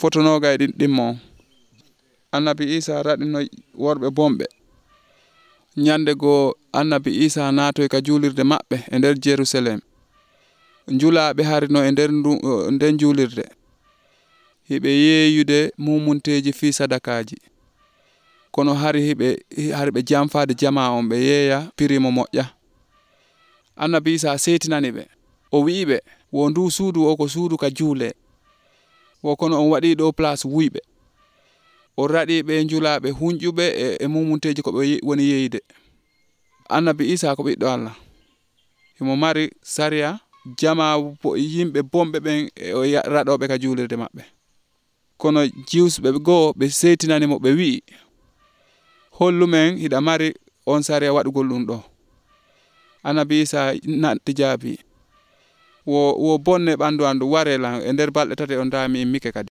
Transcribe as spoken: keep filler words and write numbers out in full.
fotonoga e ɗin ɗimmo annabi isa raɗino worɓe bomɓe ñande goo annabi isa natoy ka julirde maɓɓe e nder Jerusalem njulaɓe harino e nder nden julirde hiɓe yeeyude mumunteji fi sadakaji kono hari hiɓe hari ɓe jamfade jama on ɓe yeeya pirimo moƴƴa annabi isa setinani ɓe o wi'iɓe wo ndu suudu o ko suudu ka juule wo kono on waɗi ɗo place wuyɓe o raɗi ɓe njulaɓe hunƴuɓe e, e mumunteji ko ɓe woni yeeyde annabi isa ko ɓiɗɗo Allah himo mari sariya jama yimɓe bomɓe ɓen e raɗoɓe ka julirde maɓɓe kono jiwsɓe goo ɓe setinanimo ɓe wi'i hollumen hiɗa mari on sariya waɗugol ɗum ɗo annabi isa nanti jaabi wo wo bonne ɓandu andu ware lan e nder balɗe tati on dami immike kadi